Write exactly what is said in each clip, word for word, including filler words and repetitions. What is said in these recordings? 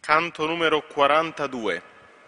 Canto numero quarantadue.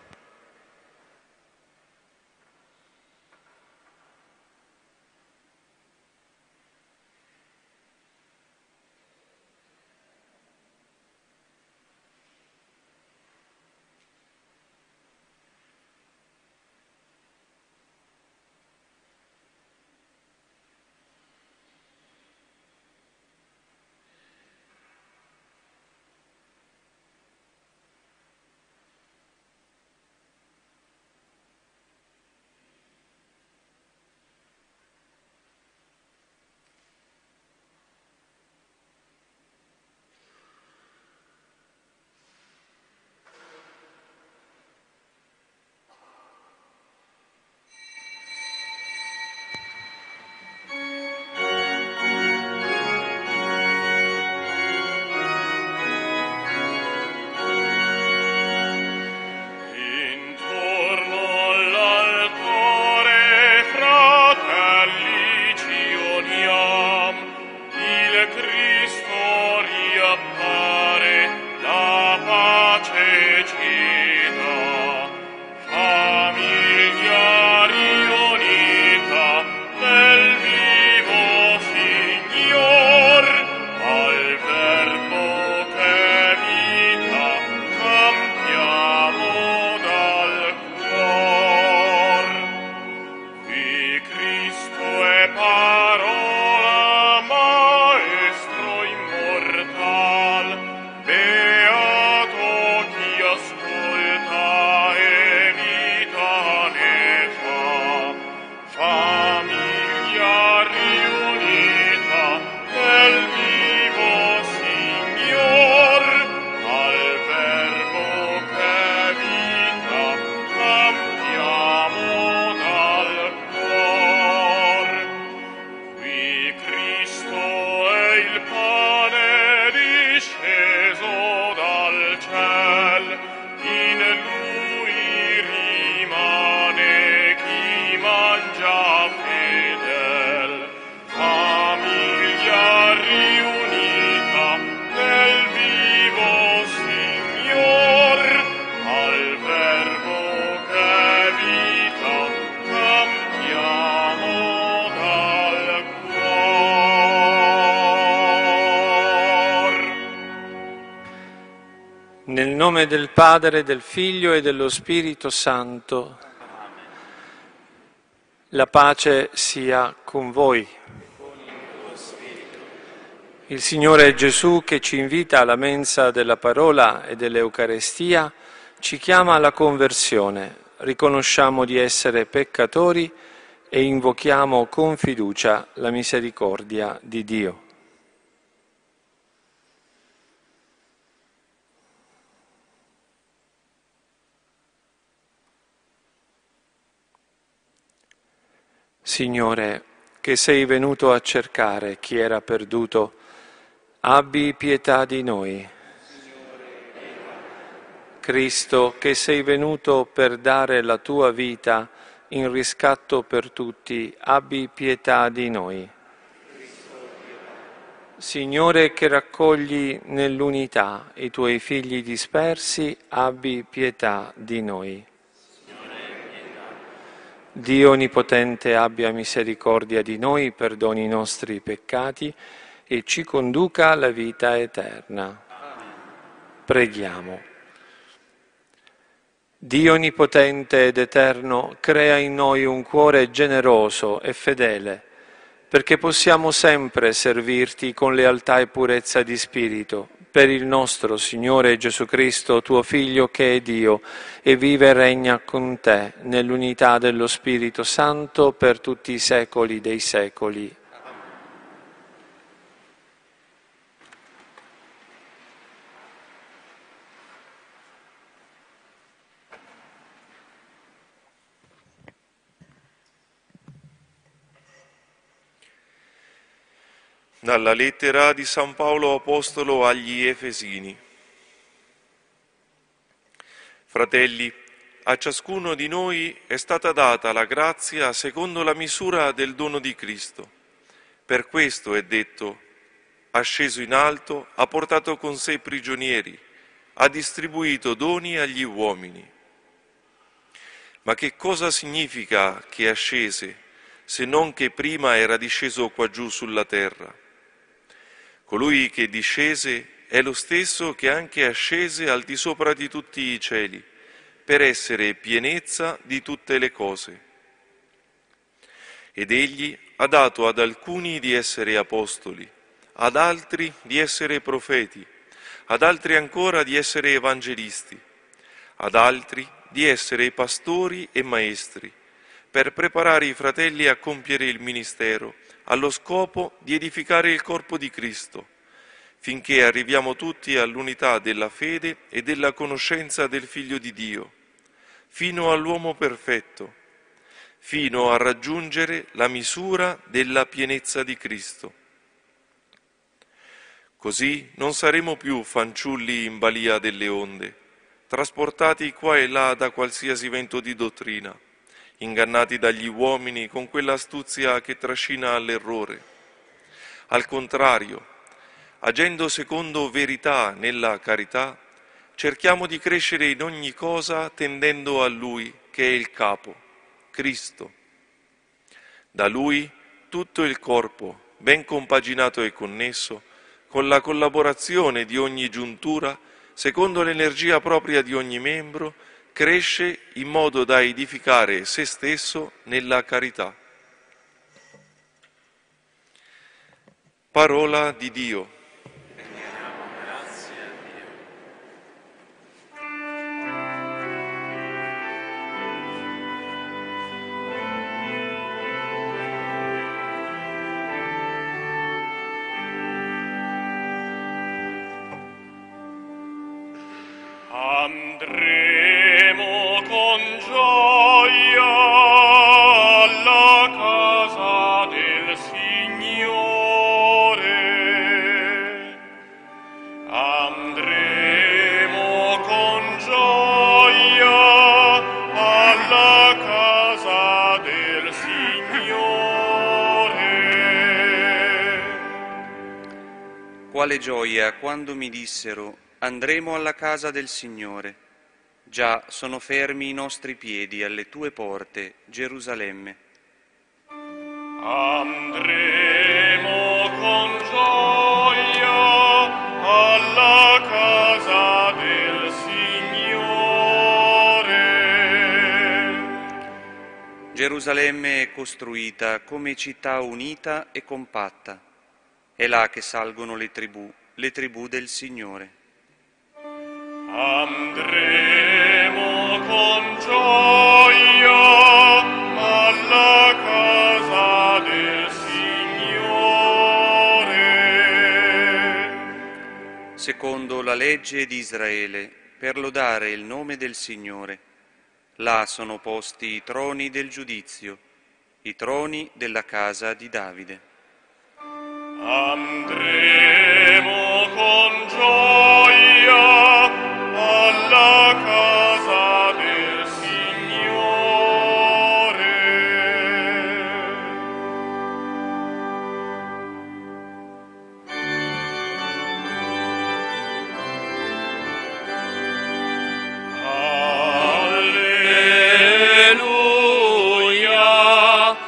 Nel nome del Padre, del Figlio e dello Spirito Santo, la pace sia con voi. Il Signore Gesù, che ci invita alla mensa della parola e dell'Eucarestia, ci chiama alla conversione. Riconosciamo di essere peccatori e invochiamo con fiducia la misericordia di Dio. Signore, che sei venuto a cercare chi era perduto, abbi pietà di noi. Cristo, che sei venuto per dare la tua vita in riscatto per tutti, abbi pietà di noi. Signore, che raccogli nell'unità i tuoi figli dispersi, abbi pietà di noi. Dio Onnipotente abbia misericordia di noi, perdoni i nostri peccati e ci conduca alla vita eterna. Preghiamo. Dio Onnipotente ed Eterno, crea in noi un cuore generoso e fedele, perché possiamo sempre servirti con lealtà e purezza di spirito, per il nostro Signore Gesù Cristo, tuo Figlio che è Dio, e vive e regna con te nell'unità dello Spirito Santo per tutti i secoli dei secoli. Dalla lettera di San Paolo Apostolo agli Efesini. Fratelli, a ciascuno di noi è stata data la grazia secondo la misura del dono di Cristo. Per questo è detto: ha sceso in alto, ha portato con sé prigionieri, ha distribuito doni agli uomini. Ma che cosa significa che ascese, se non che prima era disceso qua giù sulla terra? Colui che discese è lo stesso che anche ascese al di sopra di tutti i cieli, per essere pienezza di tutte le cose. Ed egli ha dato ad alcuni di essere apostoli, ad altri di essere profeti, ad altri ancora di essere evangelisti, ad altri di essere pastori e maestri, per preparare i fratelli a compiere il ministero, allo scopo di edificare il corpo di Cristo, finché arriviamo tutti all'unità della fede e della conoscenza del Figlio di Dio, fino all'uomo perfetto, fino a raggiungere la misura della pienezza di Cristo. Così non saremo più fanciulli in balia delle onde, trasportati qua e là da qualsiasi vento di dottrina, ingannati dagli uomini con quell'astuzia che trascina all'errore. Al contrario, agendo secondo verità nella carità, cerchiamo di crescere in ogni cosa tendendo a Lui, che è il capo, Cristo. Da Lui tutto il corpo, ben compaginato e connesso, con la collaborazione di ogni giuntura, secondo l'energia propria di ogni membro, cresce in modo da edificare se stesso nella carità. Parola di Dio. Andremo con gioia alla casa del Signore. Andremo con gioia alla casa del Signore. Quale gioia quando mi dissero: andremo alla casa del Signore. Già sono fermi i nostri piedi alle tue porte, Gerusalemme. Andremo con gioia alla casa del Signore. Gerusalemme è costruita come città unita e compatta. È là che salgono le tribù, le tribù del Signore. Andremo con gioia alla casa del Signore. Secondo la legge di Israele, per lodare il nome del Signore, là sono posti i troni del giudizio, i troni della casa di Davide. Andremo con gioia alla casa del Signore. Alleluia,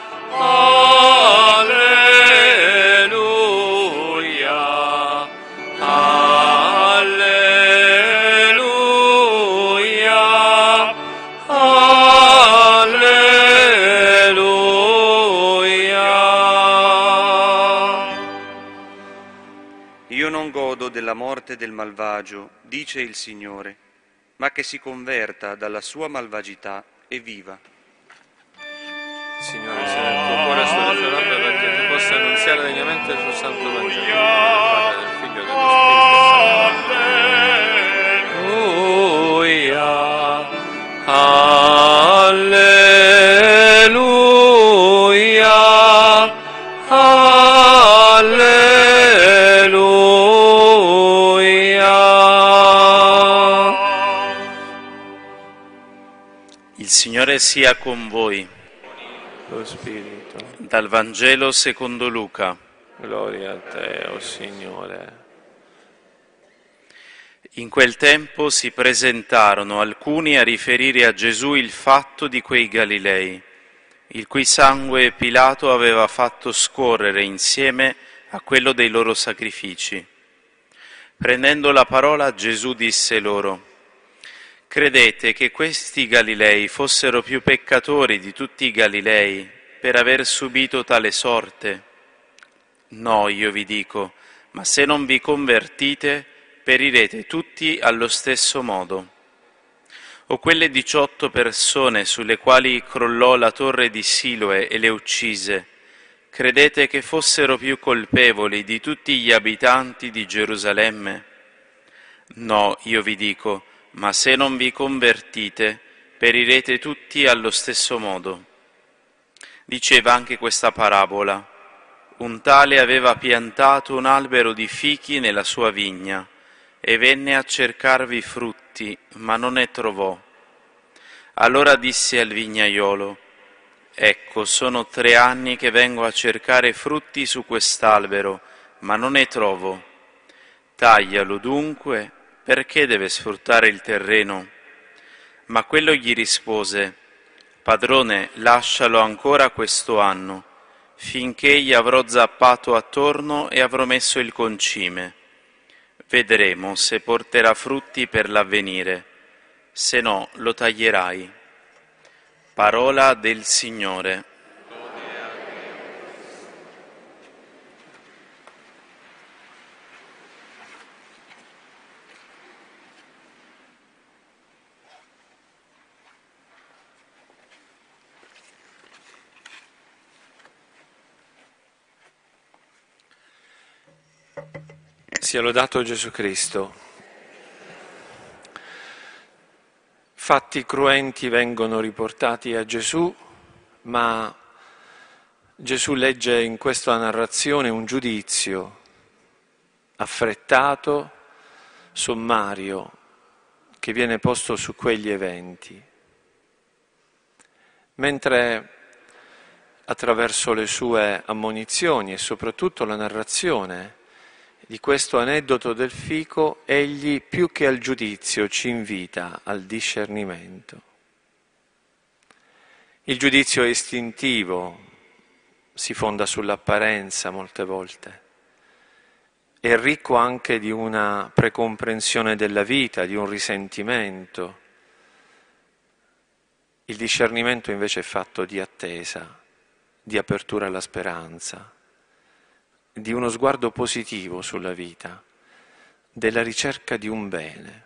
alleluia, alleluia, alleluia. Io non godo della morte del malvagio, dice il Signore, ma che si converta dalla sua malvagità e viva. Signore, sia nel tuo cuore sulle tue labbra perché tu possa annunziare degnamente il suo santo Vangelo, del Padre, del Figlio e dello Spirito Santo. Alleluia, alleluia. Il Signore sia con voi. Lo Spirito. Dal Vangelo secondo Luca. Gloria a te, o Signore. In quel tempo si presentarono alcuni a riferire a Gesù il fatto di quei Galilei, il cui sangue Pilato aveva fatto scorrere insieme a quello dei loro sacrifici. Prendendo la parola, Gesù disse loro: «Credete che questi Galilei fossero più peccatori di tutti i Galilei per aver subito tale sorte? No, io vi dico, ma se non vi convertite, perirete tutti allo stesso modo. O quelle diciotto persone sulle quali crollò la torre di Siloe e le uccise, credete che fossero più colpevoli di tutti gli abitanti di Gerusalemme? No, io vi dico, ma se non vi convertite, perirete tutti allo stesso modo». Diceva anche questa parabola: un tale aveva piantato un albero di fichi nella sua vigna e venne a cercarvi frutti, ma non ne trovò. Allora disse al vignaiolo: «Ecco, sono tre anni che vengo a cercare frutti su quest'albero, ma non ne trovo. Taglialo dunque, perché deve sfruttare il terreno?» Ma quello gli rispose: «Padrone, lascialo ancora questo anno, finché gli avrò zappato attorno e avrò messo il concime. Vedremo se porterà frutti per l'avvenire, se no lo taglierai». Parola del Signore. Sia lodato Gesù Cristo. Fatti cruenti vengono riportati a Gesù, ma Gesù legge in questa narrazione un giudizio affrettato, sommario, che viene posto su quegli eventi. Mentre attraverso le sue ammonizioni e soprattutto la narrazione di questo aneddoto del fico, egli più che al giudizio ci invita al discernimento. Il giudizio è istintivo, si fonda sull'apparenza molte volte, è ricco anche di una precomprensione della vita, di un risentimento. Il discernimento invece è fatto di attesa, di apertura alla speranza, di uno sguardo positivo sulla vita, della ricerca di un bene.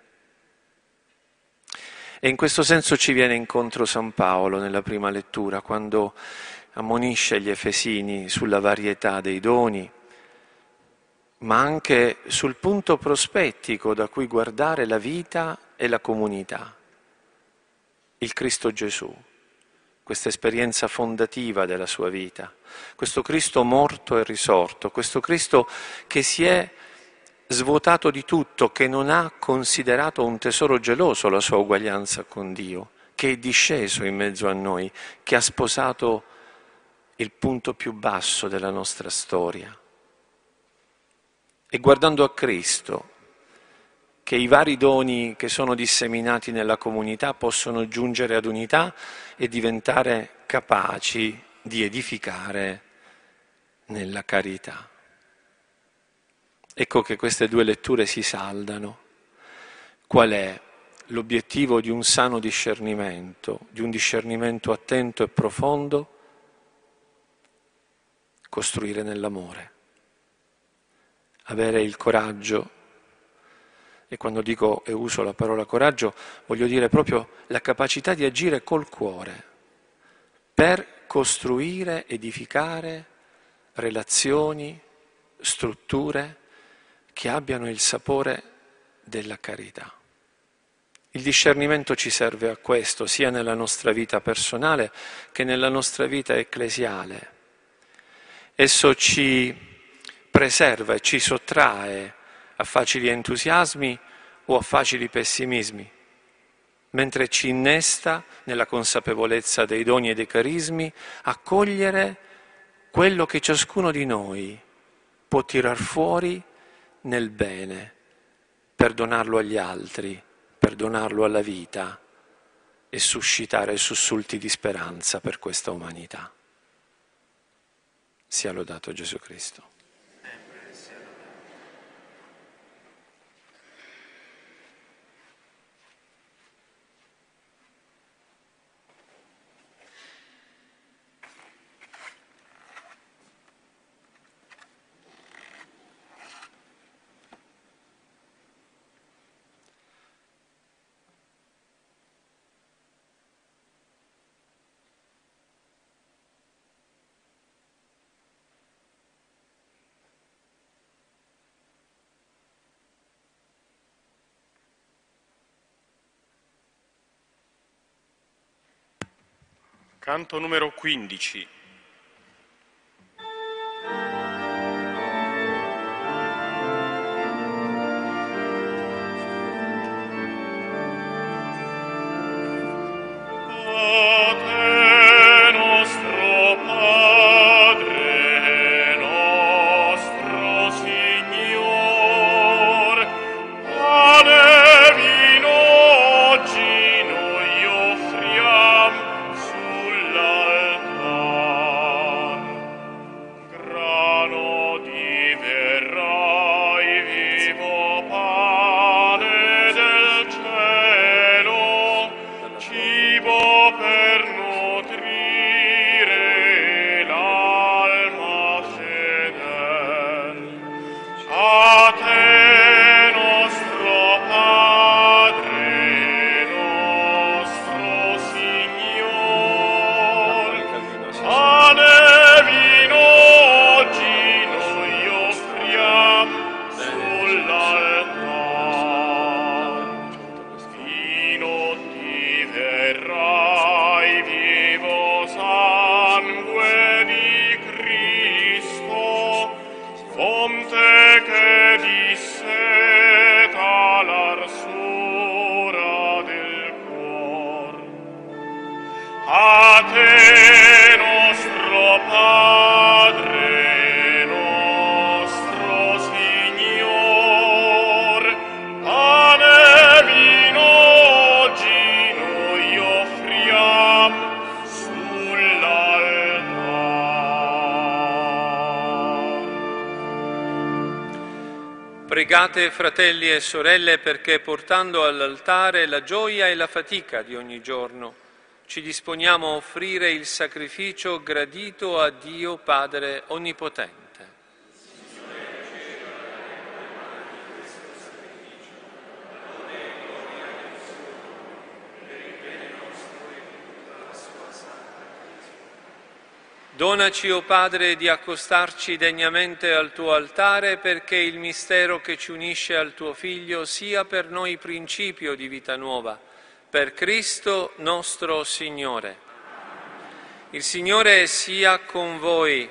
E in questo senso ci viene incontro San Paolo nella prima lettura, quando ammonisce gli Efesini sulla varietà dei doni, ma anche sul punto prospettico da cui guardare la vita e la comunità, il Cristo Gesù, questa esperienza fondativa della sua vita, questo Cristo morto e risorto, questo Cristo che si è svuotato di tutto, che non ha considerato un tesoro geloso la sua uguaglianza con Dio, che è disceso in mezzo a noi, che ha sposato il punto più basso della nostra storia. E guardando a Cristo, che i vari doni che sono disseminati nella comunità possono giungere ad unità e diventare capaci di edificare nella carità. Ecco che queste due letture si saldano. Qual è l'obiettivo di un sano discernimento, di un discernimento attento e profondo? Costruire nell'amore, avere il coraggio. E quando dico e uso la parola coraggio, voglio dire proprio la capacità di agire col cuore per costruire, edificare relazioni, strutture che abbiano il sapore della carità. Il discernimento ci serve a questo, sia nella nostra vita personale che nella nostra vita ecclesiale. Esso ci preserva e ci sottrae a facili entusiasmi o a facili pessimismi, mentre ci innesta nella consapevolezza dei doni e dei carismi a cogliere quello che ciascuno di noi può tirar fuori nel bene, per donarlo agli altri, per donarlo alla vita e suscitare sussulti di speranza per questa umanità. Sia lodato Gesù Cristo. Canto numero quindici. Pregate, fratelli e sorelle, perché portando all'altare la gioia e la fatica di ogni giorno, ci disponiamo a offrire il sacrificio gradito a Dio Padre Onnipotente. Donaci, o Padre, di accostarci degnamente al tuo altare, perché il mistero che ci unisce al tuo Figlio sia per noi principio di vita nuova, per Cristo nostro Signore. Il Signore sia con voi.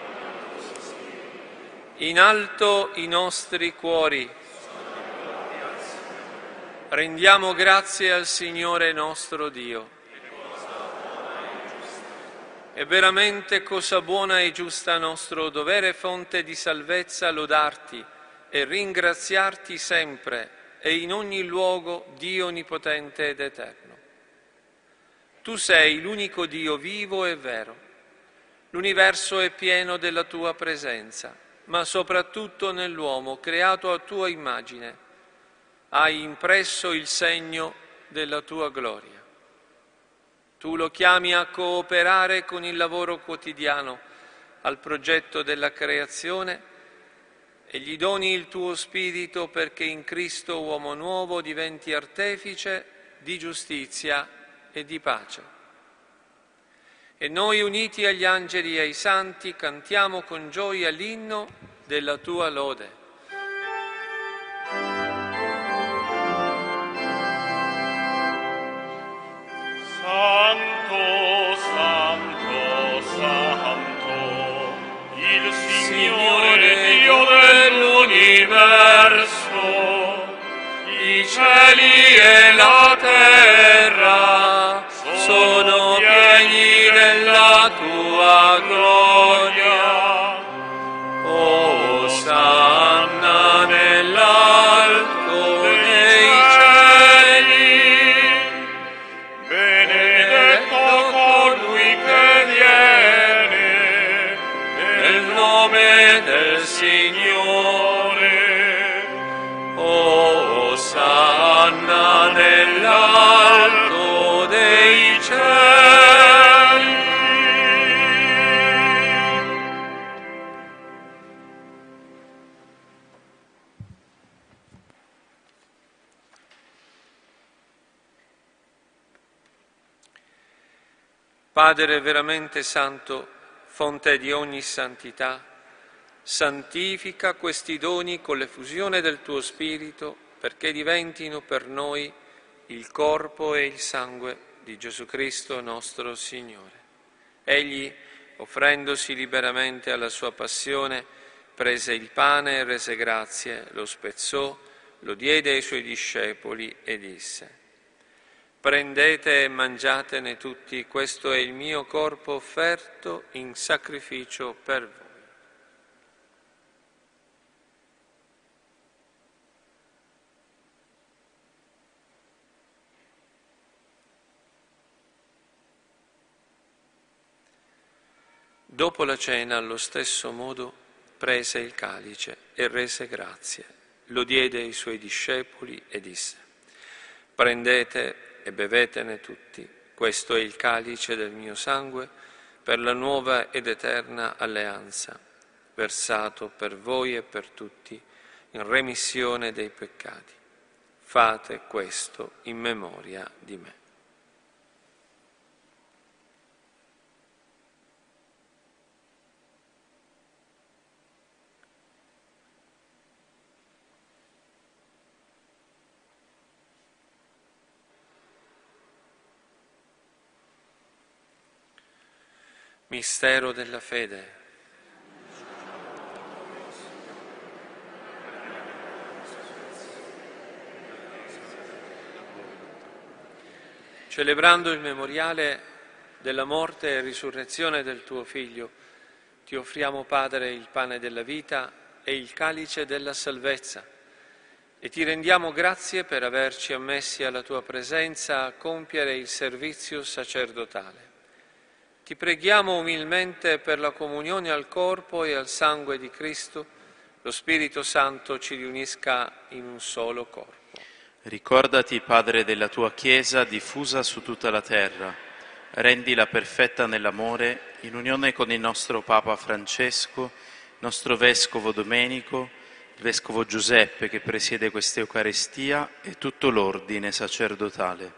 In alto i nostri cuori. Rendiamo grazie al Signore nostro Dio. È veramente cosa buona e giusta nostro dovere, fonte di salvezza, lodarti e ringraziarti sempre e in ogni luogo, Dio onnipotente ed eterno. Tu sei l'unico Dio vivo e vero. L'universo è pieno della tua presenza, ma soprattutto nell'uomo, creato a tua immagine. Hai impresso il segno della tua gloria. Tu lo chiami a cooperare con il lavoro quotidiano al progetto della creazione e gli doni il tuo spirito perché in Cristo uomo nuovo diventi artefice di giustizia e di pace. E noi, uniti agli angeli e ai santi, cantiamo con gioia l'inno della tua lode. Santo, santo, santo, il Signore Dio dell'universo, i cieli e la terra sono pieni della tua gloria. Osanna nell'alto. Padre veramente santo, fonte di ogni santità, santifica questi doni con l'effusione del tuo Spirito, perché diventino per noi il corpo e il sangue di Gesù Cristo nostro Signore. Egli, offrendosi liberamente alla sua passione, prese il pane e rese grazie, lo spezzò, lo diede ai suoi discepoli e disse: prendete e mangiatene tutti, questo è il mio corpo offerto in sacrificio per voi. Dopo la cena, allo stesso modo, prese il calice e rese grazie, lo diede ai suoi discepoli e disse: prendete e bevetene tutti, questo è il calice del mio sangue per la nuova ed eterna alleanza, versato per voi e per tutti in remissione dei peccati. Fate questo in memoria di me. Mistero della fede. Celebrando il memoriale della morte e risurrezione del tuo Figlio, ti offriamo, Padre, il pane della vita e il calice della salvezza, e ti rendiamo grazie per averci ammessi alla tua presenza a compiere il servizio sacerdotale. Ti preghiamo umilmente per la comunione al corpo e al sangue di Cristo, lo Spirito Santo ci riunisca in un solo corpo. Ricordati, Padre, della tua Chiesa diffusa su tutta la terra. Rendila perfetta nell'amore, in unione con il nostro Papa Francesco, il nostro Vescovo Domenico, il Vescovo Giuseppe che presiede questa Eucaristia e tutto l'ordine sacerdotale.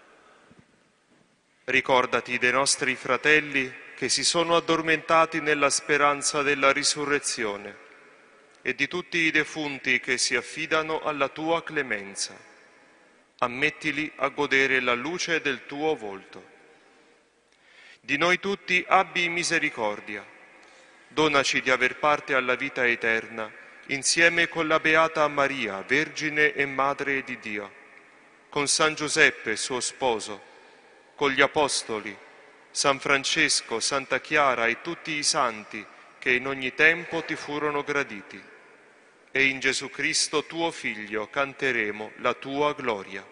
Ricordati dei nostri fratelli che si sono addormentati nella speranza della risurrezione e di tutti i defunti che si affidano alla tua clemenza. Ammettili a godere la luce del tuo volto. Di noi tutti abbi misericordia. Donaci di aver parte alla vita eterna insieme con la Beata Maria, Vergine e Madre di Dio, con San Giuseppe, suo sposo, con gli Apostoli, San Francesco, Santa Chiara e tutti i santi che in ogni tempo ti furono graditi. E in Gesù Cristo, tuo Figlio, canteremo la tua gloria.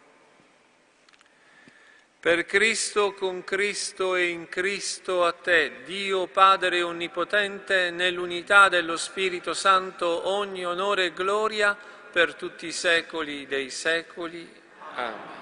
Per Cristo, con Cristo e in Cristo, a te, Dio Padre Onnipotente, nell'unità dello Spirito Santo, ogni onore e gloria per tutti i secoli dei secoli. Amen.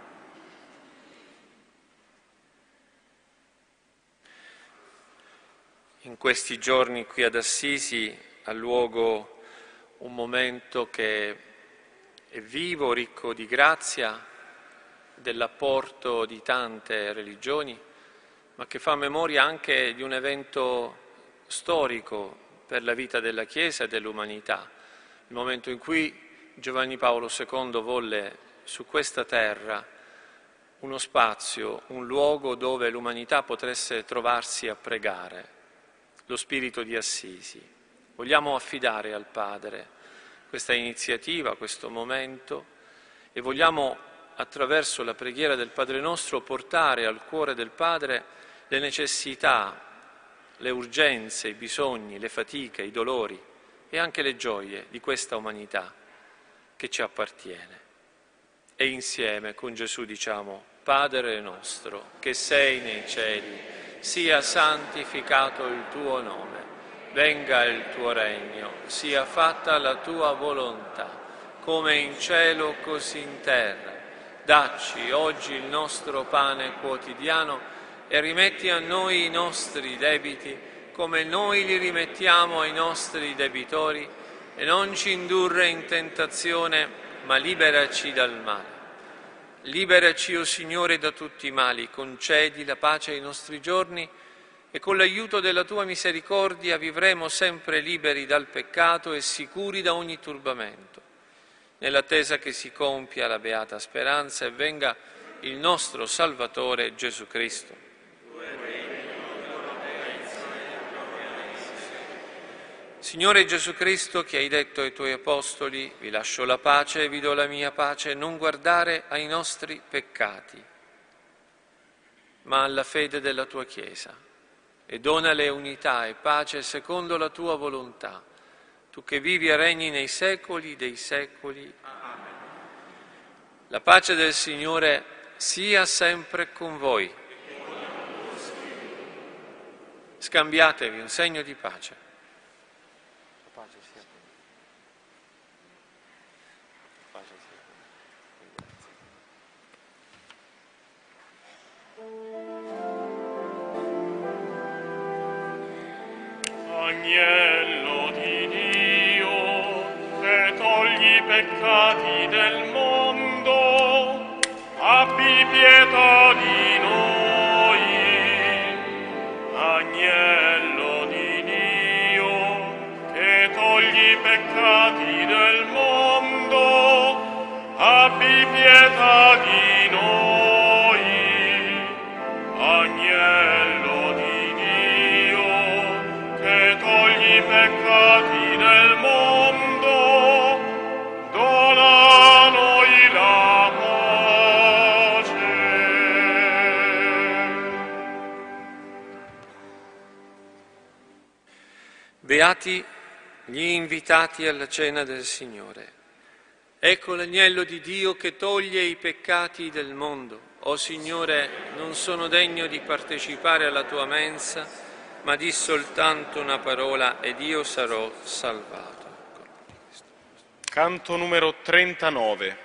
In questi giorni qui ad Assisi ha luogo un momento che è vivo, ricco di grazia, dell'apporto di tante religioni, ma che fa memoria anche di un evento storico per la vita della Chiesa e dell'umanità, il momento in cui Giovanni Paolo secondo volle su questa terra uno spazio, un luogo dove l'umanità potesse trovarsi a pregare, lo spirito di Assisi. Vogliamo affidare al Padre questa iniziativa, questo momento, e vogliamo, attraverso la preghiera del Padre nostro, portare al cuore del Padre le necessità, le urgenze, i bisogni, le fatiche, i dolori e anche le gioie di questa umanità che ci appartiene. E insieme con Gesù diciamo: Padre nostro, che sei nei cieli, sia santificato il tuo nome, venga il tuo regno, sia fatta la tua volontà, come in cielo così in terra. Dacci oggi il nostro pane quotidiano e rimetti a noi i nostri debiti, come noi li rimettiamo ai nostri debitori, e non ci indurre in tentazione, ma liberaci dal male. Liberaci, o Signore, da tutti i mali, concedi la pace ai nostri giorni e con l'aiuto della tua misericordia vivremo sempre liberi dal peccato e sicuri da ogni turbamento, nell'attesa che si compia la beata speranza e venga il nostro Salvatore Gesù Cristo. Signore Gesù Cristo, che hai detto ai tuoi apostoli, vi lascio la pace e vi do la mia pace, non guardare ai nostri peccati, ma alla fede della tua Chiesa, e donale unità e pace secondo la tua volontà, tu che vivi e regni nei secoli dei secoli. Amen. La pace del Signore sia sempre con voi. Scambiatevi un segno di pace. Agnello di Dio, che togli i peccati del mondo, abbi pietà di noi. Agnello di Dio, che togli i peccati del mondo, abbi pietà di noi. Agnello di Dio, che togli i peccati del mondo, dona a noi la pace. Beati gli invitati alla cena del Signore. Ecco l'agnello di Dio che toglie i peccati del mondo. O Signore, non sono degno di partecipare alla tua mensa, ma di soltanto una parola ed io sarò salvato. Canto numero trentanove.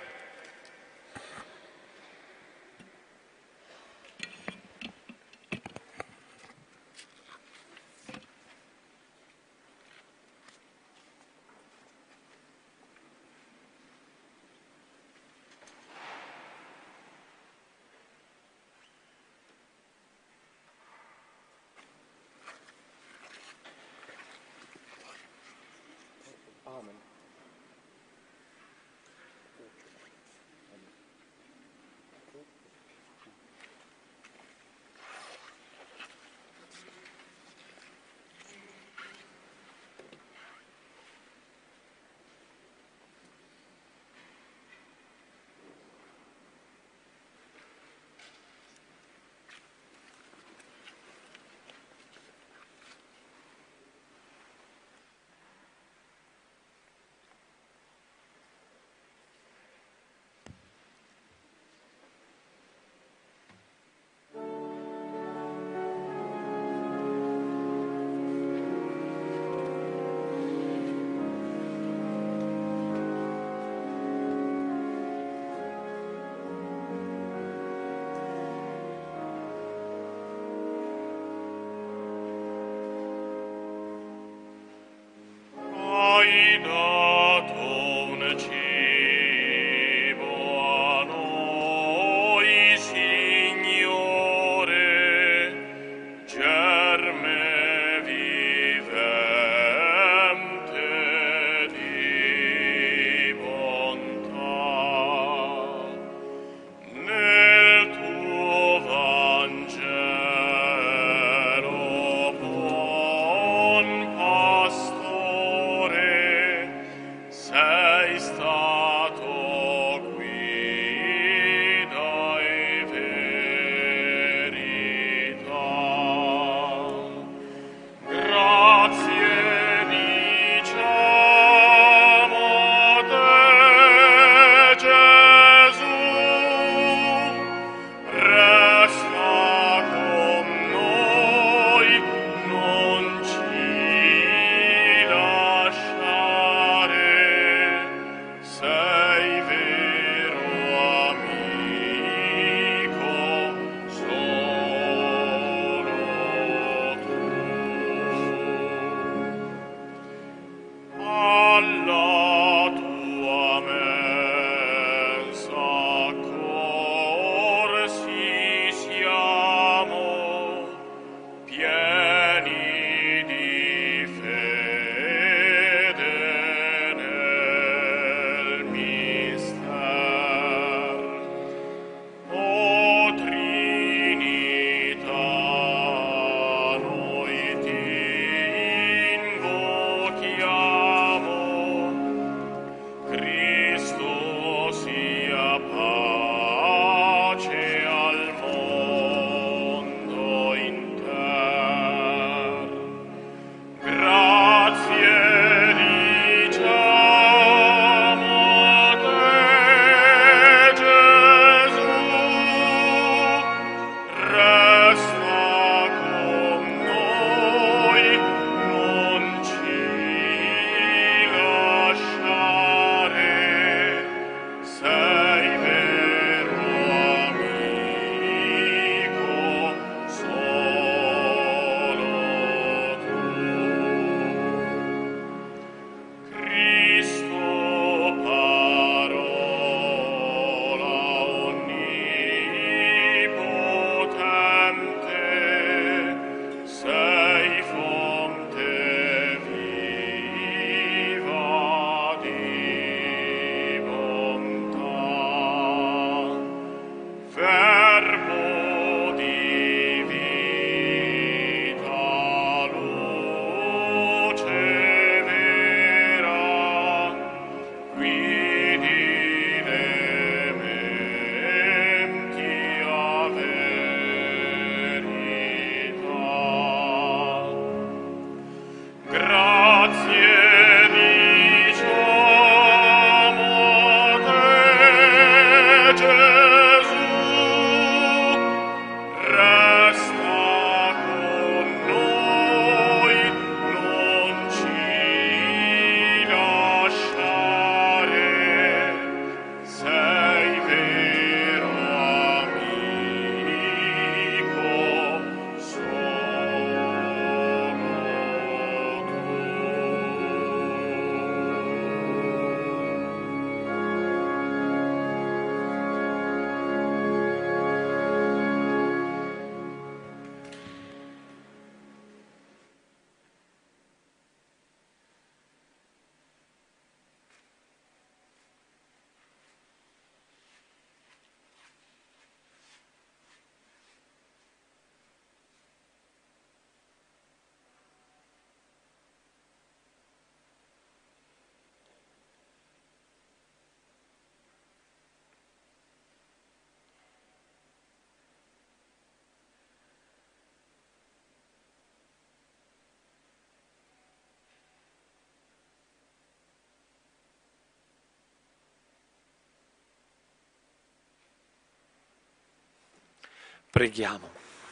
Preghiamo.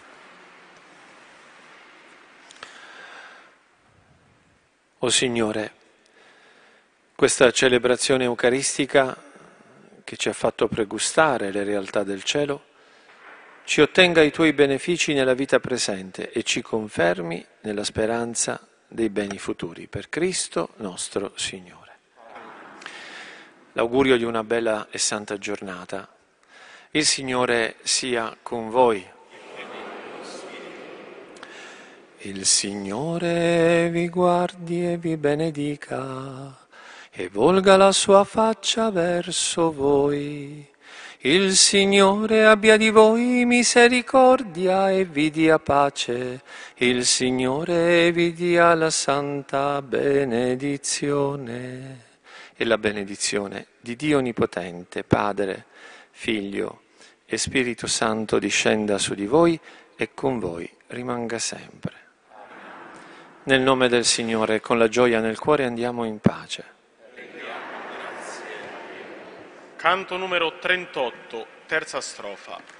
O Signore, questa celebrazione eucaristica che ci ha fatto pregustare le realtà del cielo, ci ottenga i Tuoi benefici nella vita presente e ci confermi nella speranza dei beni futuri. Per Cristo nostro Signore. L'augurio di una bella e santa giornata. Il Signore sia con voi. Il Signore vi guardi e vi benedica e volga la sua faccia verso voi. Il Signore abbia di voi misericordia e vi dia pace. Il Signore vi dia la santa benedizione. E la benedizione di Dio Onnipotente, Padre, Figlio e Spirito Santo discenda su di voi e con voi rimanga sempre. Nel nome del Signore, con la gioia nel cuore andiamo in pace. Canto numero trentotto, terza strofa.